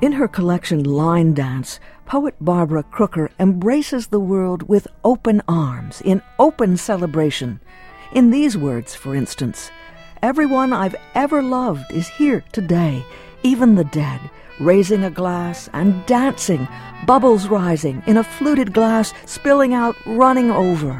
In her collection Line Dance, poet Barbara Crooker embraces the world with open arms, in open celebration. In these words, for instance, "Everyone I've ever loved is here today, even the dead, raising a glass and dancing, bubbles rising, in a fluted glass, spilling out, running over."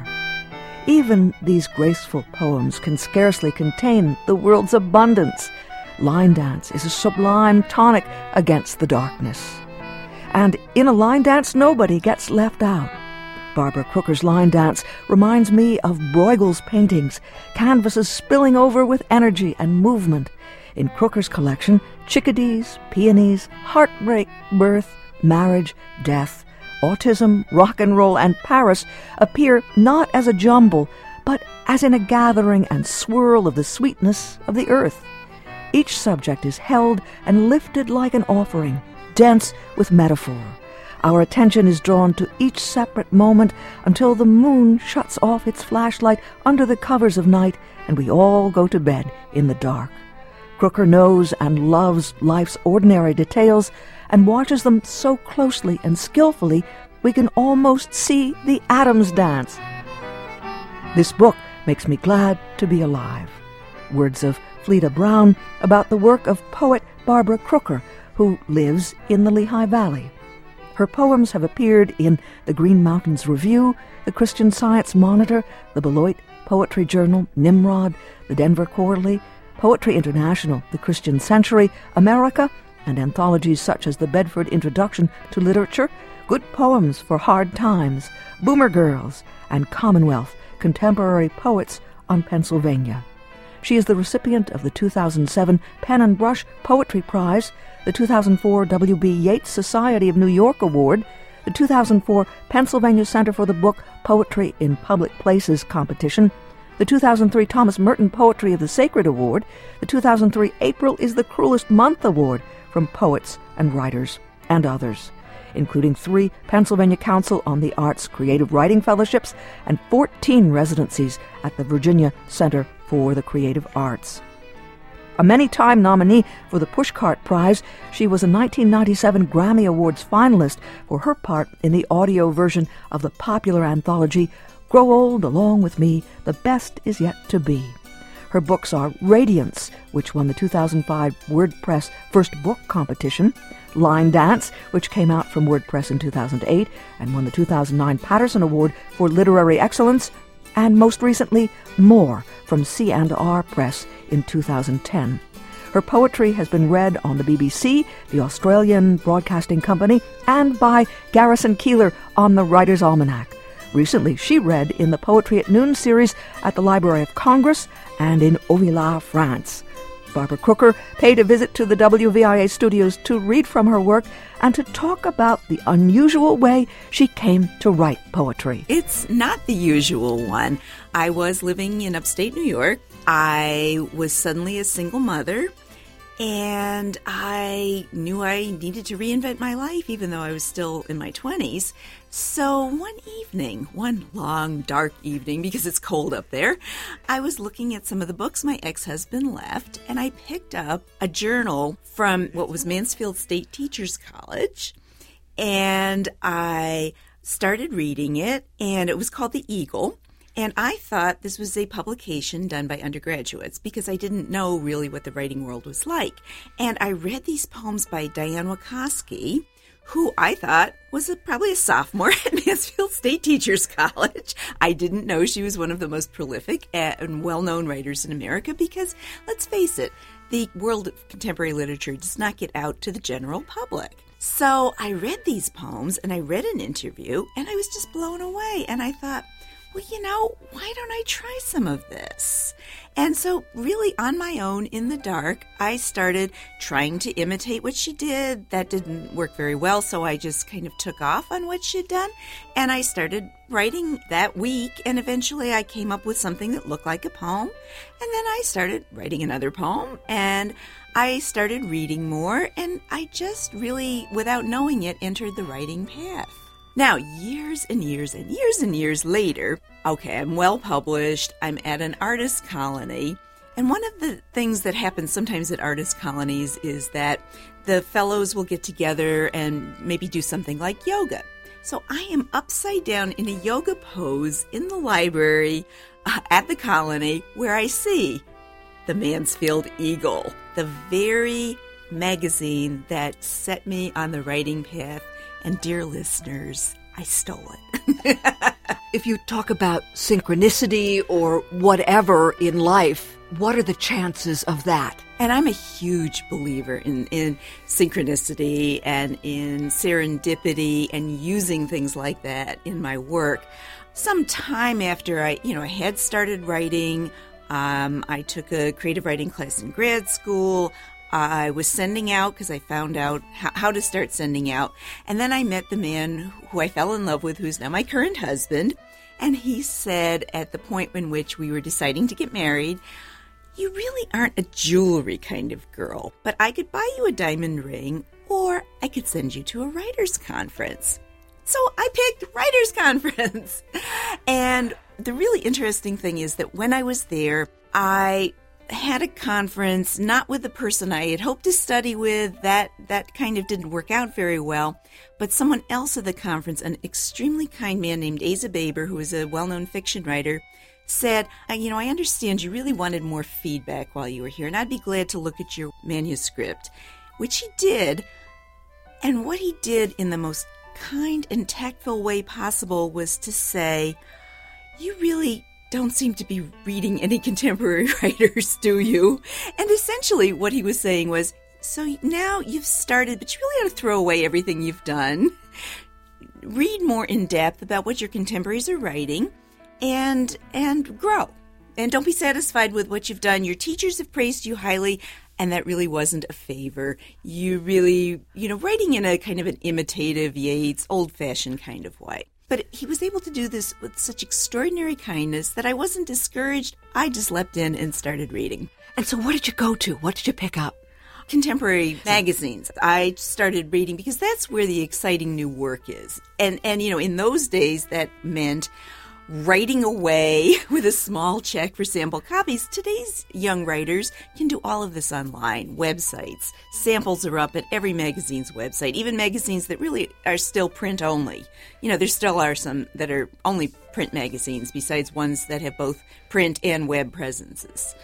Even these graceful poems can scarcely contain the world's abundance. Line dance is a sublime tonic against the darkness. And in a line dance, nobody gets left out. Barbara Crooker's line dance reminds me of Bruegel's paintings, canvases spilling over with energy and movement. In Crooker's collection, chickadees, peonies, heartbreak, birth, marriage, death, autism, rock and roll, and Paris appear not as a jumble, but as in a gathering and swirl of the sweetness of the earth. Each subject is held and lifted like an offering, dense with metaphor. Our attention is drawn to each separate moment until the moon shuts off its flashlight under the covers of night and we all go to bed in the dark. Crooker knows and loves life's ordinary details and watches them so closely and skillfully we can almost see the atoms dance. This book makes me glad to be alive. Words of Fleda Brown about the work of poet Barbara Crooker, who lives in the Lehigh Valley. Her poems have appeared in the Green Mountains Review, the Christian Science Monitor, the Beloit Poetry Journal, Nimrod, the Denver Quarterly, Poetry International, the Christian Century, America, and anthologies such as the Bedford Introduction to Literature, Good Poems for Hard Times, Boomer Girls, and Commonwealth, Contemporary Poets on Pennsylvania. She is the recipient of the 2007 Pen and Brush Poetry Prize, the 2004 W.B. Yeats Society of New York Award, the 2004 Pennsylvania Center for the Book Poetry in Public Places competition, the 2003 Thomas Merton Poetry of the Sacred Award, the 2003 April is the Cruelest Month Award from poets and writers and others, including 3 Pennsylvania Council on the Arts Creative Writing Fellowships and 14 residencies at the Virginia Center for the Creative Arts. A many-time nominee for the Pushcart Prize, she was a 1997 Grammy Awards finalist for her part in the audio version of the popular anthology Grow Old Along With Me, The Best Is Yet to Be. Her books are Radiance, which won the 2005 WordPress First Book Competition, Line Dance, which came out from WordPress in 2008 and won the 2009 Patterson Award for Literary Excellence, and most recently, More from C&R Press in 2010. Her poetry has been read on the BBC, the Australian Broadcasting Company, and by Garrison Keillor on the Writer's Almanac. Recently, she read in the Poetry at Noon series at the Library of Congress and in Auvillard, France. Barbara Crooker paid a visit to the WVIA studios to read from her work and to talk about the unusual way she came to write poetry. It's not the usual one. I was living in upstate New York. I was suddenly a single mother, and I knew I needed to reinvent my life, even though I was still in my 20s. So one long, dark evening, because it's cold up there, I was looking at some of the books my ex-husband left, and I picked up a journal from what was Mansfield State Teachers College, and I started reading it, and it was called The Eagle. And I thought this was a publication done by undergraduates because I didn't know really what the writing world was like. And I read these poems by Diane Wakoski, who I thought was probably a sophomore at Mansfield State Teachers College. I didn't know she was one of the most prolific and well-known writers in America because, let's face it, the world of contemporary literature does not get out to the general public. So I read these poems and I read an interview and I was just blown away. And I thought, well, why don't I try some of this? And so really on my own in the dark, I started trying to imitate what she did. That didn't work very well, so I just kind of took off on what she'd done. And I started writing that week, and eventually I came up with something that looked like a poem. And then I started writing another poem, and I started reading more, and I just really, without knowing it, entered the writing path. Now, years and years later, okay, I'm well published, I'm at an artist colony, And one of the things that happens sometimes at artist colonies is that the fellows will get together and maybe do something like yoga. So I am upside down in a yoga pose in the library at the colony where I see the Mansfield Eagle, the very magazine that set me on the writing path. And dear listeners, I stole it. If you talk about synchronicity or whatever in life, what are the chances of that? And I'm a huge believer in synchronicity and in serendipity and using things like that in my work. Some time after I had started writing, I took a creative writing class in grad school. I was sending out because I found out how to start sending out. And then I met the man who I fell in love with, who's now my current husband. And he said at the point in which we were deciding to get married, "You really aren't a jewelry kind of girl, but I could buy you a diamond ring or I could send you to a writer's conference." So I picked writer's conference. And the really interesting thing is that when I was there, I had a conference, not with the person I had hoped to study with. That kind of didn't work out very well. But someone else at the conference, an extremely kind man named Asa Baber, who is a well-known fiction writer, said, I understand you really wanted more feedback while you were here, and I'd be glad to look at your manuscript, which he did. And what he did in the most kind and tactful way possible was to say, "You really don't seem to be reading any contemporary writers, do you?" And essentially what he was saying was, so now you've started, but you really ought to throw away everything you've done. Read more in depth about what your contemporaries are writing and grow. And don't be satisfied with what you've done. Your teachers have praised you highly, and that really wasn't a favor. You really, writing in a kind of an imitative Yeats, old-fashioned kind of way. But he was able to do this with such extraordinary kindness that I wasn't discouraged. I just leapt in and started reading. And so what did you go to? What did you pick up? Contemporary magazines. I started reading because that's where the exciting new work is. And in those days, that meant writing away with a small check for sample copies. Today's young writers can do all of this online, websites. Samples are up at every magazine's website, even magazines that really are still print only. There still are some that are only print magazines, besides ones that have both print and web presences.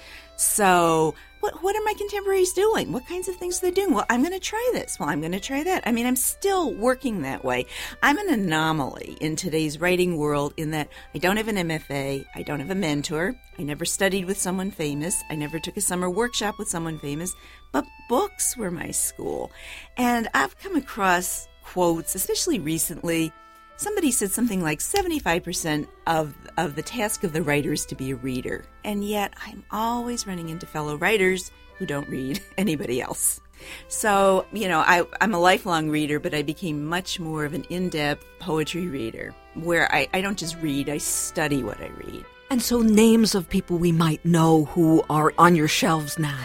So what are my contemporaries doing? What kinds of things are they doing? Well, I'm going to try this. Well, I'm going to try that. I'm still working that way. I'm an anomaly in today's writing world in that I don't have an MFA. I don't have a mentor. I never studied with someone famous. I never took a summer workshop with someone famous. But books were my school. And I've come across quotes, especially recently. Somebody said something like 75% of the task of the writer is to be a reader. And yet I'm always running into fellow writers who don't read anybody else. So, I'm a lifelong reader, but I became much more of an in-depth poetry reader where I don't just read, I study what I read. And so names of people we might know who are on your shelves now.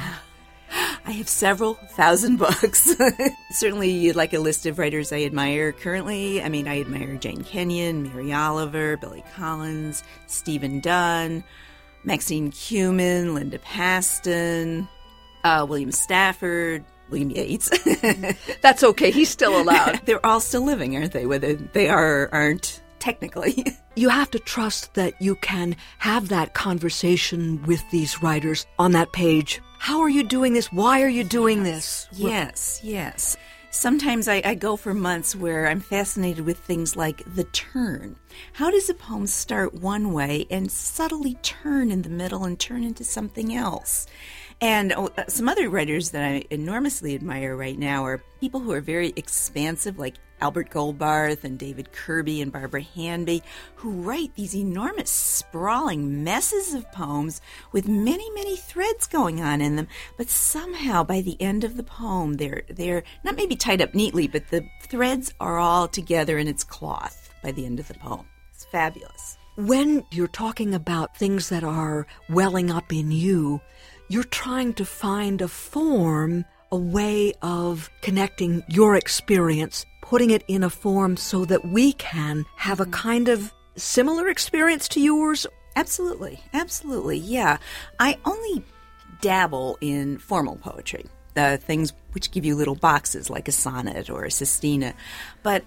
I have several thousand books. Certainly, you'd like a list of writers I admire currently. I admire Jane Kenyon, Mary Oliver, Billy Collins, Stephen Dunn, Maxine Kumin, Linda Paston, William Stafford, William Yeats. That's okay. He's still allowed. They're all still living, aren't they? Whether they are or aren't, technically. You have to trust that you can have that conversation with these writers on that page. How are you doing this? Why are you doing this? Yes. Sometimes I go for months where I'm fascinated with things like the turn. How does a poem start one way and subtly turn in the middle and turn into something else? And some other writers that I enormously admire right now are people who are very expansive, like Albert Goldbarth and David Kirby and Barbara Hanby, who write these enormous, sprawling messes of poems with many, many threads going on in them. But somehow, by the end of the poem, they're not maybe tied up neatly, but the threads are all together in its cloth by the end of the poem. It's fabulous. When you're talking about things that are welling up in you, you're trying to find a form, a way of connecting your experience, putting it in a form so that we can have a kind of similar experience to yours. Absolutely, yeah. I only dabble in formal poetry, the things which give you little boxes like a sonnet or a sestina. But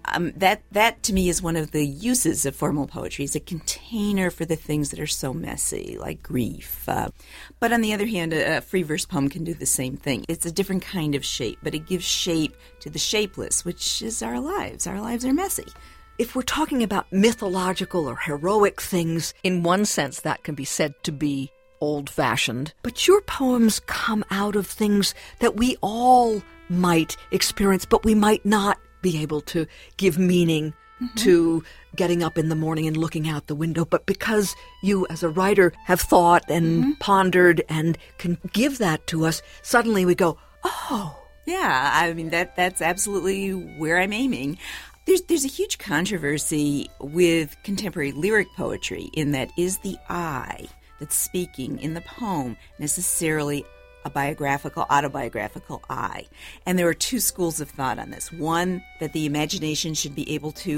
that to me is one of the uses of formal poetry, is a container for the things that are so messy, like grief. But on the other hand, a free verse poem can do the same thing. It's a different kind of shape, but it gives shape to the shapeless, which is our lives. Our lives are messy. If we're talking about mythological or heroic things, in one sense that can be said to be old-fashioned. But your poems come out of things that we all might experience, but we might not be able to give meaning to getting up in the morning and looking out the window. But because you as a writer have thought and pondered and can give that to us, suddenly we go, oh. Yeah, I mean, that's absolutely where I'm aiming. There's a huge controversy with contemporary lyric poetry in that, is the I that's speaking in the poem necessarily a biographical, autobiographical I? And there are two schools of thought on this. One, that the imagination should be able to,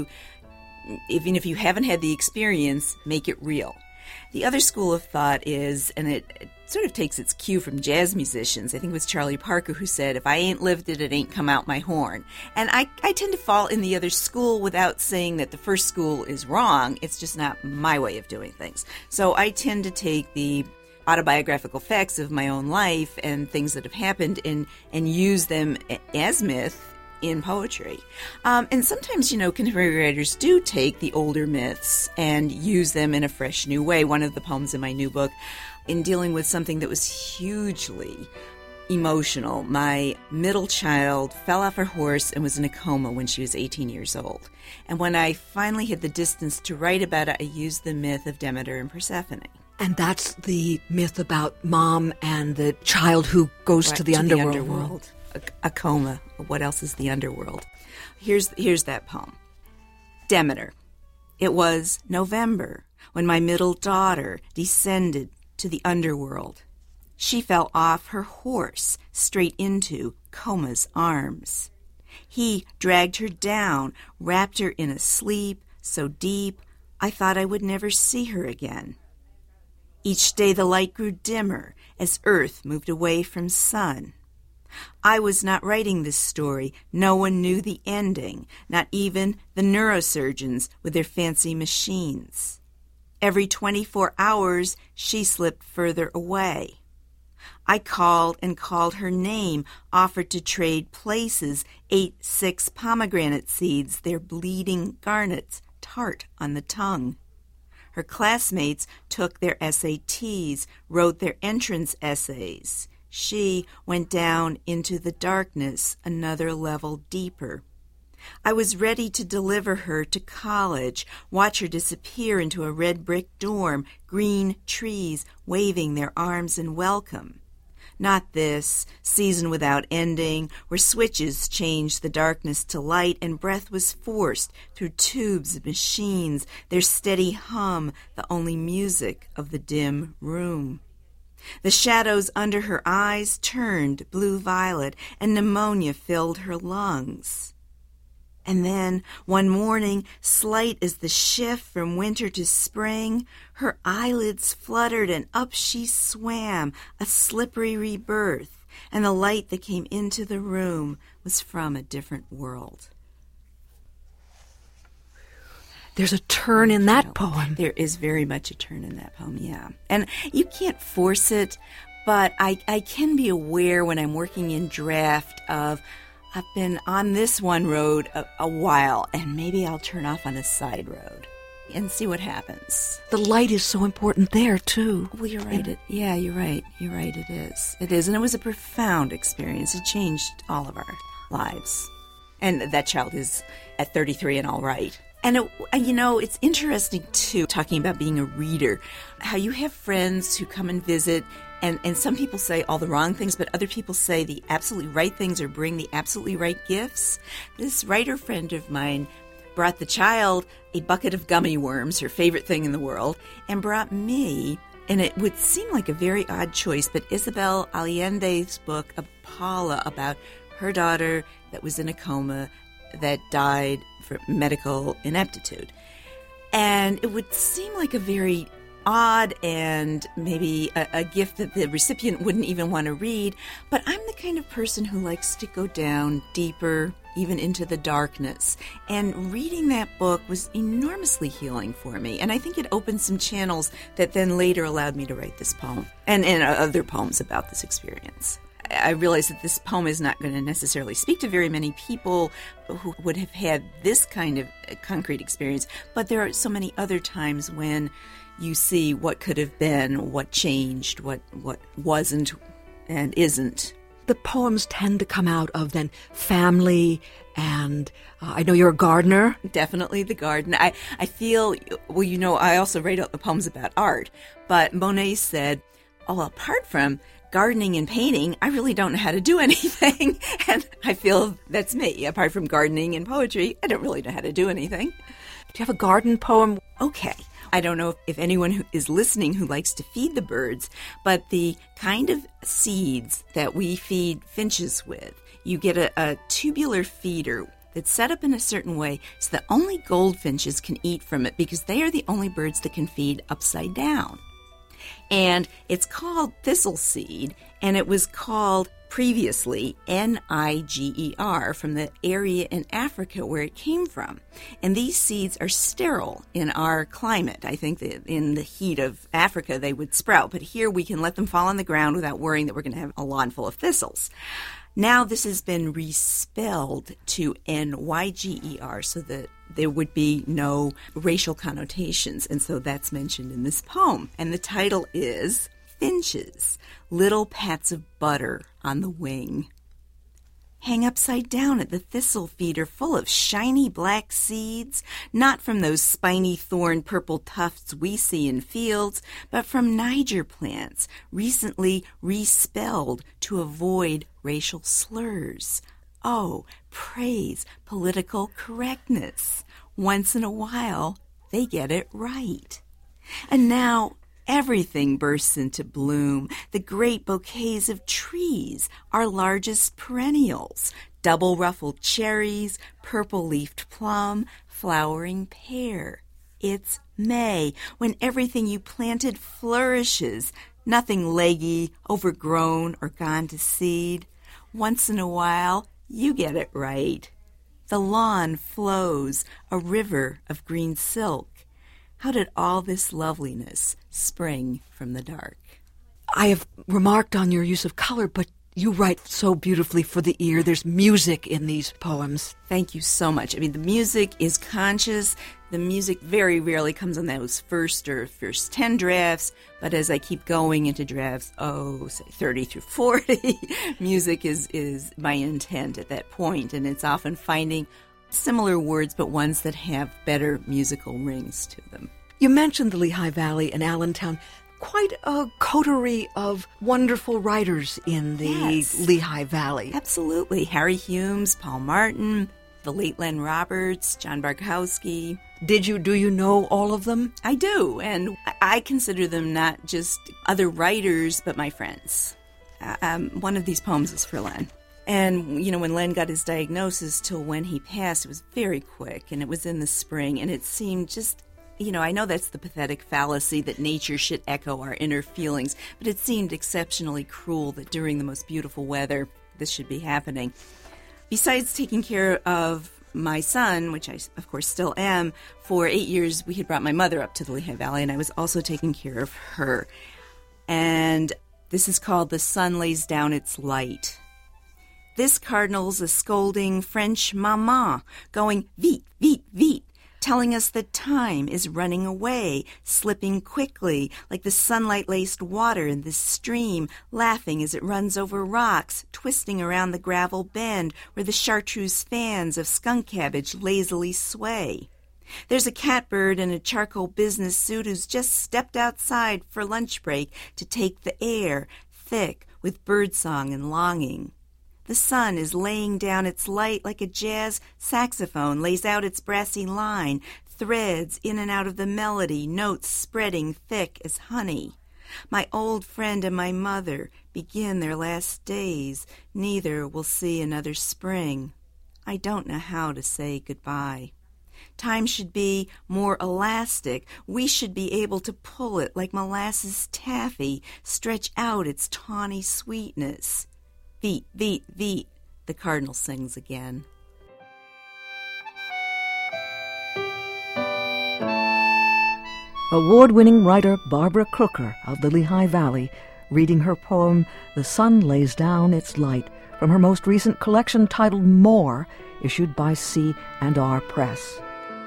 even if you haven't had the experience, make it real. The other school of thought is, and it sort of takes its cue from jazz musicians, I think it was Charlie Parker who said, if I ain't lived it, it ain't come out my horn. And I tend to fall in the other school without saying that the first school is wrong. It's just not my way of doing things. So I tend to take the autobiographical facts of my own life and things that have happened and use them as myth in poetry. And sometimes, contemporary writers do take the older myths and use them in a fresh new way. One of the poems in my new book, in dealing with something that was hugely emotional, my middle child fell off her horse and was in a coma when she was 18 years old. And when I finally had the distance to write about it, I used the myth of Demeter and Persephone. And that's the myth about mom and the child who goes to the underworld. A coma. What else is the underworld? Here's that poem. Demeter. It was November when my middle daughter descended to the underworld. She fell off her horse straight into Coma's arms. He dragged her down, wrapped her in a sleep so deep I thought I would never see her again. Each day the light grew dimmer as Earth moved away from sun. I was not writing this story. No one knew the ending, not even the neurosurgeons with their fancy machines. Every 24 hours, she slipped further away. I called and called her name, offered to trade places, ate 6 pomegranate seeds, their bleeding garnets tart on the tongue. Her classmates took their SATs, wrote their entrance essays. She went down into the darkness, another level deeper. I was ready to deliver her to college, watch her disappear into a red brick dorm, green trees waving their arms in welcome. Not this, season without ending, where switches changed the darkness to light and breath was forced through tubes of machines, their steady hum, the only music of the dim room. The shadows under her eyes turned blue-violet, and pneumonia filled her lungs. And then, one morning, slight as the shift from winter to spring, her eyelids fluttered and up she swam, a slippery rebirth, and the light that came into the room was from a different world. There's a turn in that poem. There is very much a turn in that poem, yeah. And you can't force it, but I can be aware when I'm working in draft of, I've been on this one road a while, and maybe I'll turn off on a side road and see what happens. The light is so important there, too. Well, you're right. You're right. You're right, it is. It is, and it was a profound experience. It changed all of our lives. And that child is at 33 and all right. And, it's interesting, too, talking about being a reader, how you have friends who come and visit, and some people say all the wrong things, but other people say the absolutely right things or bring the absolutely right gifts. This writer friend of mine brought the child a bucket of gummy worms, her favorite thing in the world, and brought me, and it would seem like a very odd choice, but Isabel Allende's book, Paula, about her daughter that was in a coma that died for medical ineptitude. And it would seem like a very odd and maybe a gift that the recipient wouldn't even want to read, but I'm the kind of person who likes to go down deeper, even into the darkness. And reading that book was enormously healing for me, and I think it opened some channels that then later allowed me to write this poem and other poems about this experience. I realized that this poem is not going to necessarily speak to very many people who would have had this kind of concrete experience, but there are so many other times when you see what could have been, what changed, what wasn't and isn't. The poems tend to come out of then family, and I know you're a gardener. Definitely the garden. I feel, I also write out the poems about art, but Monet said, apart from gardening and painting, I really don't know how to do anything. And I feel that's me. Apart from gardening and poetry, I don't really know how to do anything. Do you have a garden poem? Okay. I don't know if anyone who is listening who likes to feed the birds, but the kind of seeds that we feed finches with, you get a tubular feeder that's set up in a certain way so that only goldfinches can eat from it because they are the only birds that can feed upside down. And it's called thistle seed, and it was called previously Niger from the area in Africa where it came from. And these seeds are sterile in our climate. I think that in the heat of Africa they would sprout, but here we can let them fall on the ground without worrying that we're going to have a lawn full of thistles. Now this has been respelled to Niger so that there would be no racial connotations, and so that's mentioned in this poem. And the title is Finches, Little Pats of Butter on the Wing. Hang upside down at the thistle feeder full of shiny black seeds, not from those spiny thorn purple tufts we see in fields, but from Niger plants recently respelled to avoid racial slurs. Oh, praise political correctness. Once in a while, they get it right. And now everything bursts into bloom. The great bouquets of trees, our largest perennials, double-ruffled cherries, purple-leafed plum, flowering pear. It's May, when everything you planted flourishes, nothing leggy, overgrown, or gone to seed. Once in a while, you get it right. The lawn flows, a river of green silk. How did all this loveliness spring from the dark? I have remarked on your use of color, but you write so beautifully for the ear. There's music in these poems. Thank you so much. I mean, the music is conscious. The music very rarely comes on those first 10 drafts, but as I keep going into drafts, say 30 through 40, music is my intent at that point, and it's often finding similar words, but ones that have better musical rings to them. You mentioned the Lehigh Valley and Allentown. Quite a coterie of wonderful writers in the Lehigh Valley. Absolutely. Harry Humes, Paul Martin, the late Len Roberts, John Barkowski. Do you know all of them? I do, and I consider them not just other writers, but my friends. One of these poems is for Len. And, when Len got his diagnosis till when he passed, it was very quick, and it was in the spring, and it seemed just, I know that's the pathetic fallacy that nature should echo our inner feelings, but it seemed exceptionally cruel that during the most beautiful weather, this should be happening. Besides taking care of my son, which I, of course, still am, for 8 years we had brought my mother up to the Lehigh Valley, and I was also taking care of her. And this is called The Sun Lays Down Its Light. This cardinal's a scolding French mama, going vite, vite, vite, telling us that time is running away, slipping quickly like the sunlight-laced water in this stream, laughing as it runs over rocks, twisting around the gravel bend where the chartreuse fans of skunk cabbage lazily sway. There's a catbird in a charcoal business suit who's just stepped outside for lunch break to take the air, thick with birdsong and longing. The sun is laying down its light like a jazz saxophone lays out its brassy line, threads in and out of the melody, notes spreading thick as honey. My old friend and my mother begin their last days. Neither will see another spring. I don't know how to say goodbye. Time should be more elastic. We should be able to pull it like molasses taffy, stretch out its tawny sweetness. Veet, veet, veet, the cardinal sings again. Award-winning writer Barbara Crooker of the Lehigh Valley reading her poem The Sun Lays Down Its Light from her most recent collection titled More, issued by C&R Press.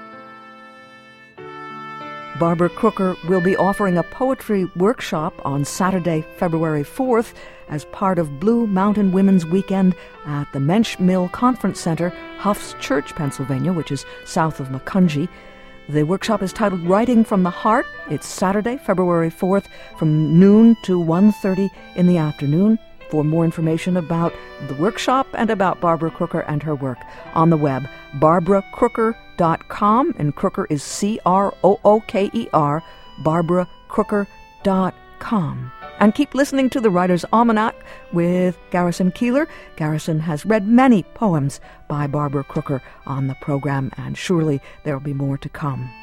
Barbara Crooker will be offering a poetry workshop on Saturday, February 4th as part of Blue Mountain Women's Weekend at the Mensch Mill Conference Center, Huff's Church, Pennsylvania, which is south of Macungie. The workshop is titled Writing from the Heart. It's Saturday, February 4th from noon to 1:30 in the afternoon. For more information about the workshop and about Barbara Crooker and her work on the web, barbaracrooker.com, and Crooker is Crooker, barbaracrooker.com. And keep listening to the Writer's Almanac with Garrison Keillor. Garrison has read many poems by Barbara Crooker on the program, and surely there will be more to come.